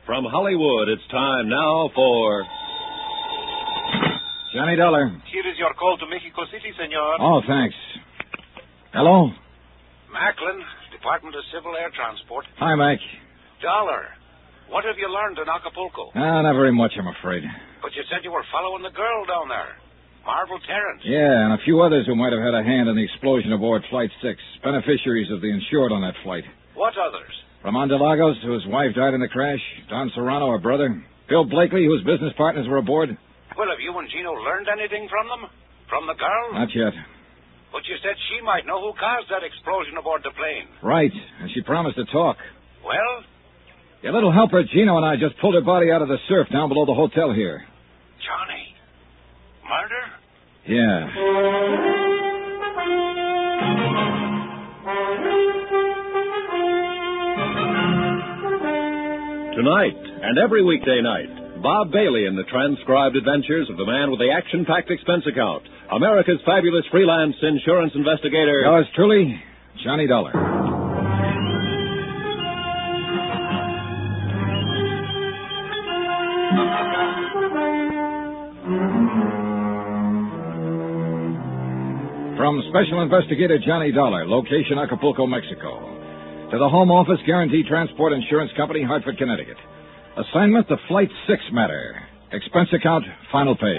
From Hollywood, it's time now for... Johnny Dollar. Here is your call to Mexico City, senor. Oh, thanks. Hello? Macklin, Department of Civil Air Transport. Hi, Mac. Dollar, what have you learned in Acapulco? Not very much, I'm afraid. But you said you were following the girl down there. Marvel Terrence. Yeah, and a few others who might have had a hand in the explosion aboard Flight 6. Beneficiaries of the insured on that flight. What others? Ramon de Lagos, whose wife died in the crash. Don Serrano, her brother. Bill Blakely, whose business partners were aboard. Well, have you and Gino learned anything from them? From the girl? Not yet. But you said she might know who caused that explosion aboard the plane. Right, and she promised to talk. Well? Your little helper, Gino, and I just pulled her body out of the surf down below the hotel here. Johnny. Murder? Yeah. Tonight and every weekday night, Bob Bailey in the transcribed adventures of the man with the action-packed expense account, America's fabulous freelance insurance investigator... Yours truly, Johnny Dollar. From Special Investigator Johnny Dollar, location Acapulco, Mexico. To the Home Office Guaranteed Transport Insurance Company, Hartford, Connecticut. Assignment, the Flight 6 matter. Expense account, final page.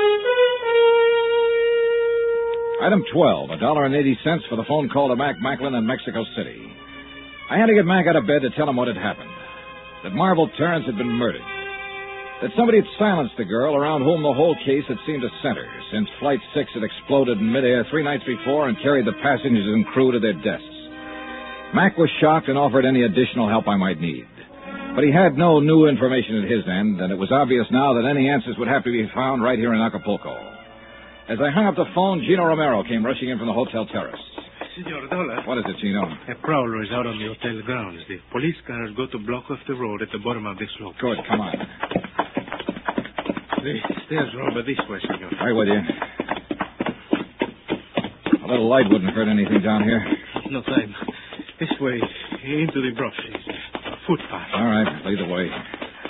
Item 12, $1.80 for the phone call to Mac Macklin in Mexico City. I had to get Mac out of bed to tell him what had happened. That Marvel Terrence had been murdered. That somebody had silenced the girl around whom the whole case had seemed to center since Flight 6 had exploded in midair 3 nights before and carried the passengers and crew to their deaths. Mac was shocked and offered any additional help I might need. But he had no new information at his end, and it was obvious now that any answers would have to be found right here in Acapulco. As I hung up the phone, Gino Romero came rushing in from the hotel terrace. Senor Dollar. What is it, Gino? A prowler is out on the hotel grounds. The police car has got to block off the road at the bottom of this slope. Good, come on. The stairs are over this way, senor. Right with you. A little light wouldn't hurt anything down here. No time. This way, into the brush. A footpath. All right, lead the way.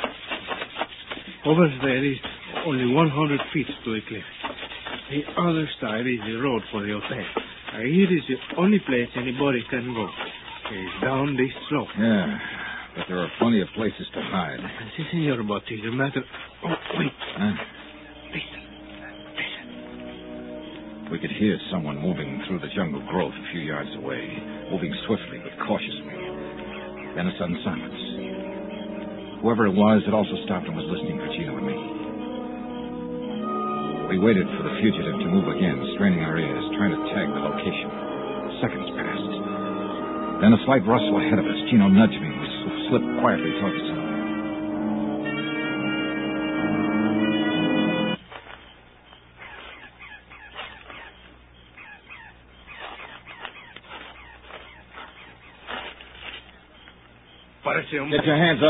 Over there is only 100 feet to the cliff. The other side is the road for the hotel. Here is the only place anybody can go. It's down this slope. Yeah, but there are plenty of places to hide. Si, senor, but it's a matter... Oh, wait. Huh? Listen. We could hear someone moving through the jungle growth a few yards away, moving swiftly but cautiously. Then a sudden silence. Whoever it was had also stopped and was listening for Gino and me. We waited for the fugitive to move again, straining our ears, trying to tag the location. Seconds passed. Then a slight rustle ahead of us. Gino nudged me. We slipped quietly toward the tunnel. Get your hands up.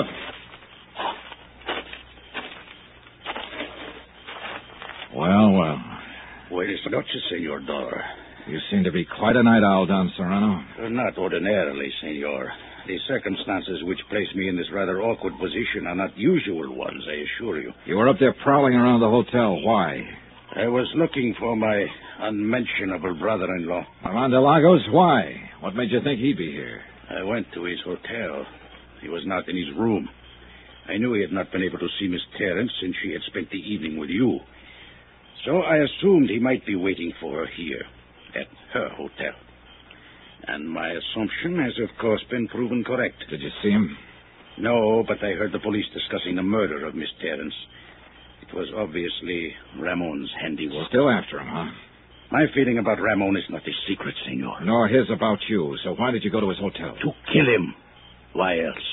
Well. Buenas noches, Senor Dollar. You seem to be quite a night owl, Don Serrano. Not ordinarily, Senor. The circumstances which place me in this rather awkward position are not usual ones, I assure you. You were up there prowling around the hotel. Why? I was looking for my unmentionable brother-in-law. Ramon de Lagos? Why? What made you think he'd be here? I went to his hotel. He was not in his room. I knew he had not been able to see Miss Terrence since she had spent the evening with you. So I assumed he might be waiting for her here, at her hotel. And my assumption has, of course, been proven correct. Did you see him? No, but I heard the police discussing the murder of Miss Terrence. It was obviously Ramon's handiwork. Still after him, huh? My feeling about Ramon is not a secret, Senor. Nor his about you. So why did you go to his hotel? To kill him. Why else?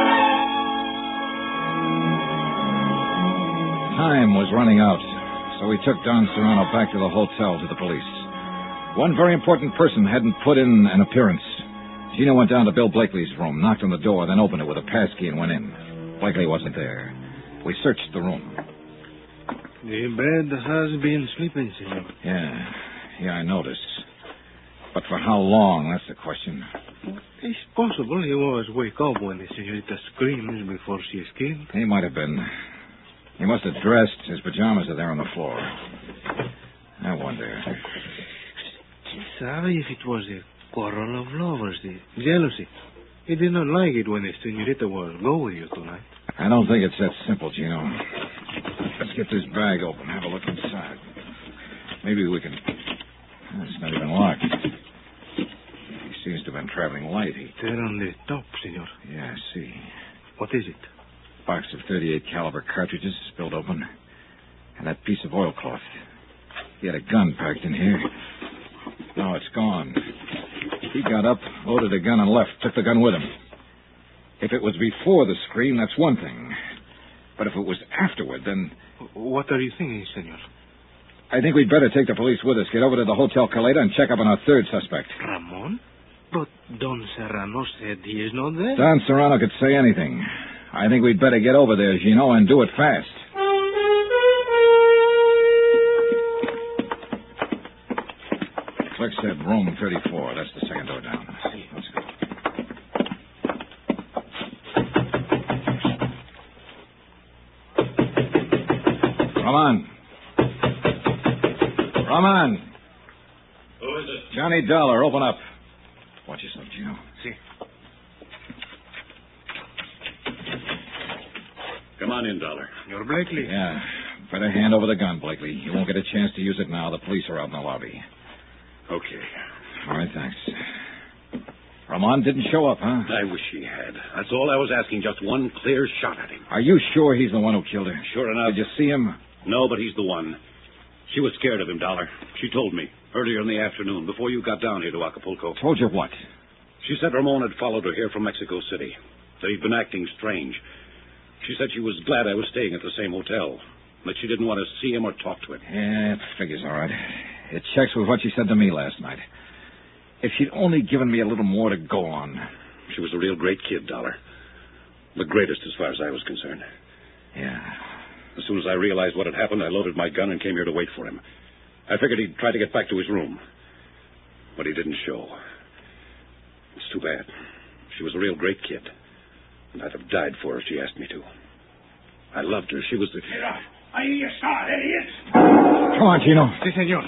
Time was running out, so we took Don Serrano back to the hotel to the police. One very important person hadn't put in an appearance. Gino went down to Bill Blakely's room, knocked on the door, then opened it with a passkey and went in. Blakely wasn't there. We searched the room. The bed has been sleeping, senor. Yeah, I noticed. But for how long, that's the question. It's possible he always wake up when the senorita screams before she is killed. He might have been. He must have dressed. His pajamas are there on the floor. I wonder. Sorry if it was the quarrel of lovers, the jealousy. He did not like it when the senorita was go with you tonight. I don't think it's that simple, Gino. Let's get this bag open. Have a look inside. Maybe we can... It's not even locked. He seems to have been traveling light. There on the top, senor. Yeah, I see. What is it? Box of 38 caliber cartridges spilled open. And that piece of oilcloth. He had a gun packed in here. Now it's gone. He got up, loaded a gun, and left. Took the gun with him. If it was before the scream, that's one thing. But if it was afterward, then... What are you thinking, senor? I think we'd better take the police with us, get over to the Hotel Caleta, and check up on our third suspect. Ramon? But Don Serrano said he is not there. Don Serrano could say anything. I think we'd better get over there, Gino, and do it fast. Clerk said room 34. That's the second door down. Let's go. Roman. Roman. Who is it? Johnny Dollar, open up. Watch yourself, Gino. See. Come on in, Dollar. You're Blakely. Yeah. Better hand over the gun, Blakely. You won't get a chance to use it now. The police are out in the lobby. Okay. All right, thanks. Ramon didn't show up, huh? I wish he had. That's all I was asking, just one clear shot at him. Are you sure he's the one who killed her? Sure enough. Did you see him? No, but he's the one. She was scared of him, Dollar. She told me earlier in the afternoon, before you got down here to Acapulco. Told you what? She said Ramon had followed her here from Mexico City, that he'd been acting strange. She said she was glad I was staying at the same hotel, that she didn't want to see him or talk to him. Yeah, it figures all right. It checks with what she said to me last night. If she'd only given me a little more to go on. She was a real great kid, Dollar. The greatest as far as I was concerned. Yeah. As soon as I realized what had happened, I loaded my gun and came here to wait for him. I figured he'd try to get back to his room. But he didn't show. It's too bad. She was a real great kid. And I'd have died for her if she asked me to. I loved her. She was the... Ahí está, idiot! Come on, Gino. Si, senor.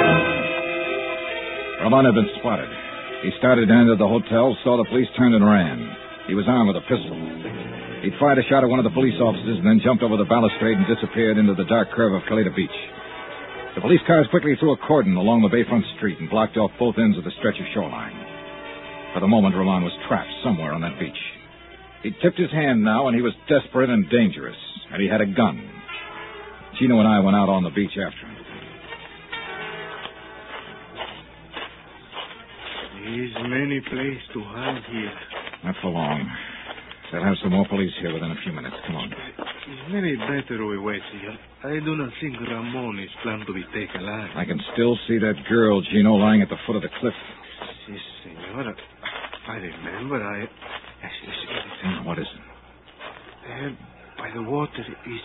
Ramon had been spotted. He started to enter the hotel, saw the police, turned and ran. He was armed with a pistol. He fired a shot at one of the police officers and then jumped over the balustrade and disappeared into the dark curve of Caleta Beach. The police cars quickly threw a cordon along the bayfront street and blocked off both ends of the stretch of shoreline. For the moment, Ramon was trapped somewhere on that beach. He tipped his hand now, and he was desperate and dangerous, and he had a gun. Gino and I went out on the beach after him. There's many places to hide here. Not for long. They'll have some more police here within a few minutes. Come on. It's many better we wait, senor. I do not think Ramon is planned to be taken alive. I can still see that girl, Gino, lying at the foot of the cliff. Si, senor. I remember. What is it? By the water is...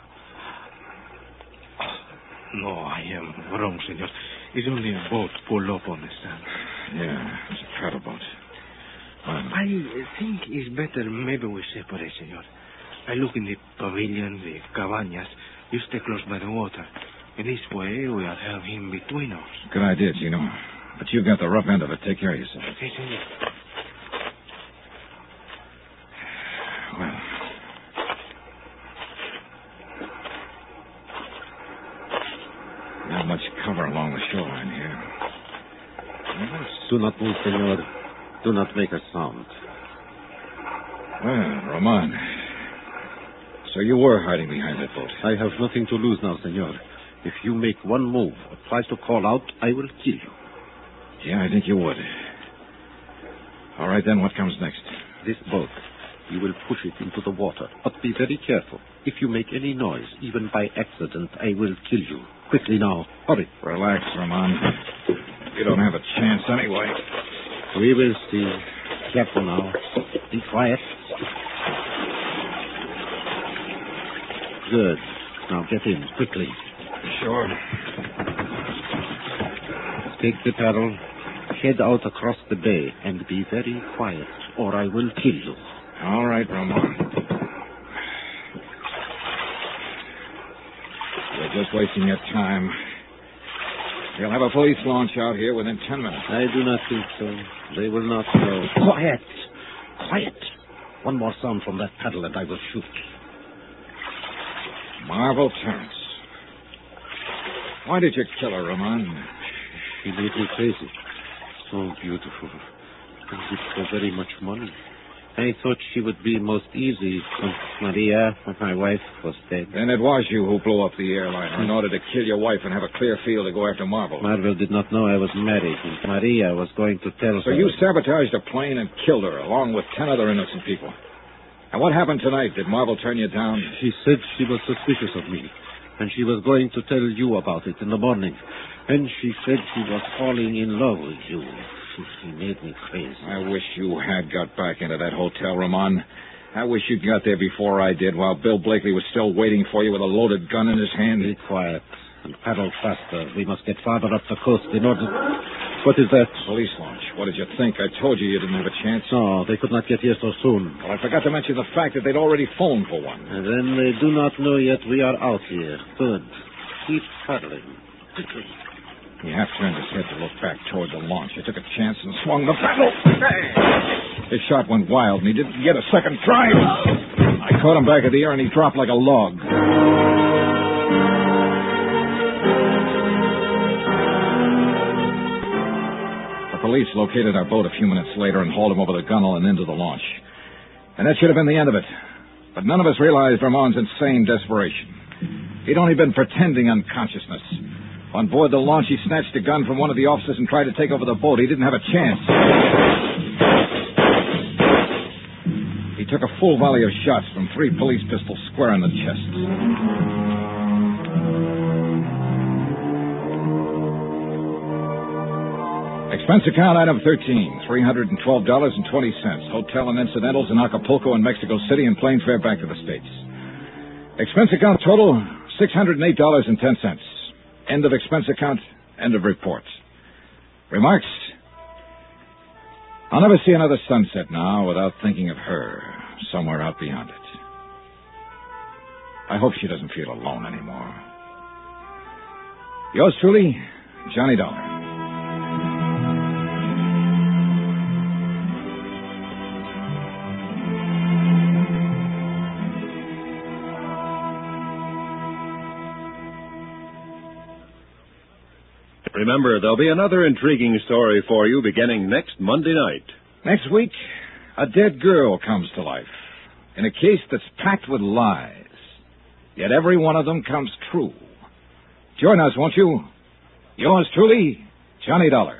No, I am wrong, senor. It's only a boat pulled up on the sand. Yeah, it's a paddle boat. I think it's better maybe we separate, senor. I look in the pavilion, the cabañas. You stay close by the water. In this way, we'll have him between us. Good idea, Gino. But you've got the rough end of it. Take care of yourself. Okay, senor. Well... Not much cover along the shoreline here. Do not move, senor. Do not make a sound. Well, Ramon. So you were hiding behind that boat. I have nothing to lose now, senor. If you make one move or try to call out, I will kill you. Yeah, I think you would. All right, then, what comes next? This boat, you will push it into the water. But be very careful. If you make any noise, even by accident, I will kill you. Quickly now. Hurry. Relax, Ramon. You don't have a chance anyway. We will see. Careful now. Be quiet. Good. Now get in, quickly. Sure. Take the paddle. head out across the bay and be very quiet, or I will kill you. All right, Ramon. You're just wasting your time. You'll have a police launch out here within 10 minutes. I do not think so. They will not know. Quiet! Quiet! One more sound from that paddle and I will shoot. Marvel Terrence. Why did you kill her, Ramon? She made me crazy. So beautiful. And with so very much money. I thought she would be most easy when Maria, my wife, was dead. Then it was you who blew up the airliner in order to kill your wife and have a clear field to go after Marvel. Marvel did not know I was married, and Maria was going to tell her. So you sabotaged a plane and killed her, along with 10 other innocent people. And what happened tonight? Did Marvel turn you down? She said she was suspicious of me, and she was going to tell you about it in the morning. And she said she was falling in love with you. She made me crazy. I wish you had got back into that hotel, Ramon. I wish you'd got there before I did, while Bill Blakely was still waiting for you with a loaded gun in his hand. Be quiet and paddle faster. We must get farther up the coast in order... What is that? Police launch. What did you think? I told you you didn't have a chance. No, they could not get here so soon. Well, I forgot to mention the fact that they'd already phoned for one. And then they do not know yet we are out here. Good. Keep paddling. Quickly. He half turned his head to look back toward the launch. He took a chance and swung the paddle. His shot went wild, and he didn't get a second try. I caught him back at the air, and he dropped like a log. The police located our boat a few minutes later and hauled him over the gunwale and into the launch. And that should have been the end of it. But none of us realized Ramon's insane desperation. He'd only been pretending unconsciousness. On board the launch, he snatched a gun from one of the officers and tried to take over the boat. He didn't have a chance. He took a full volley of shots from 3 police pistols square in the chest. Expense account item 13, $312.20. Hotel and incidentals in Acapulco and Mexico City and plane fare back to the States. Expense account total, $608.10. End of expense account, end of report. Remarks? I'll never see another sunset now without thinking of her somewhere out beyond it. I hope she doesn't feel alone anymore. Yours truly, Johnny Dollar. Remember, there'll be another intriguing story for you beginning next Monday night. Next week, a dead girl comes to life in a case that's packed with lies. Yet every one of them comes true. Join us, won't you? Yours truly, Johnny Dollar.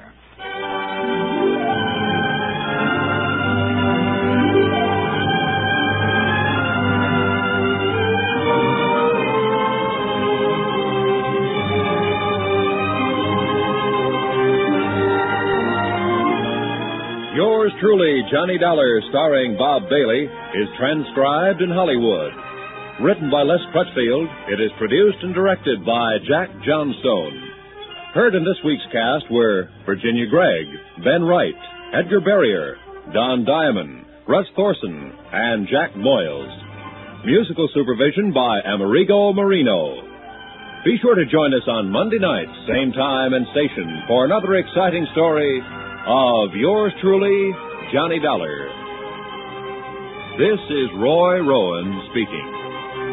Yours truly, Johnny Dollar, starring Bob Bailey, is transcribed in Hollywood. Written by Les Crutchfield, it is produced and directed by Jack Johnstone. Heard in this week's cast were Virginia Gregg, Ben Wright, Edgar Barrier, Don Diamond, Russ Thorson, and Jack Moyles. Musical supervision by Amerigo Marino. Be sure to join us on Monday night, same time and station, for another exciting story of yours truly, Johnny Dollar. This is Roy Rowan speaking.